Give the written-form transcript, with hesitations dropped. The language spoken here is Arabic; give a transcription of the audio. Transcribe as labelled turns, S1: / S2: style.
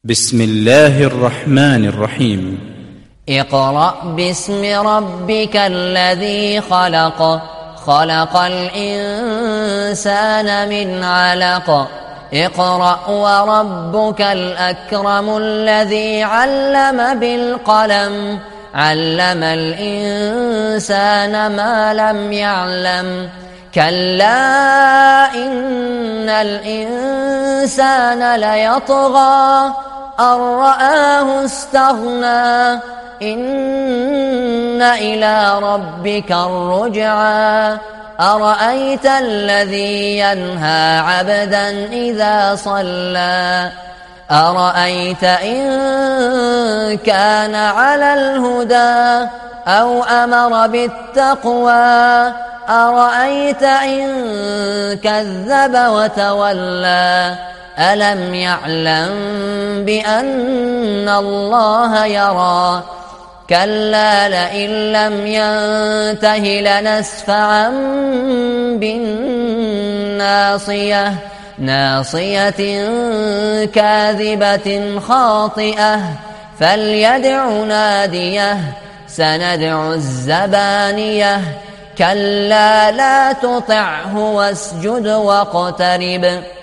S1: بسم الله الرحمن الرحيم.
S2: اقرأ باسم ربك الذي خلق خلق الإنسان من علق اقرأ وربك الأكرم الذي علم بالقلم علم الإنسان ما لم يعلم كلا إن الإنسان ليطغى أن رآه استغنى إن إلى ربك الرجعى أرأيت الذي ينهى عبدا إذا صلى أرأيت إن كان على الهدى أو أمر بالتقوى أرأيت إن كذب وتولى ألم يعلم بأن الله يرى كلا لئن لم ينته لنسفعا بالناصية ناصية كاذبة خاطئة فليدع ناديه سندع الزبانية كلا لا تطعه واسجد واقترب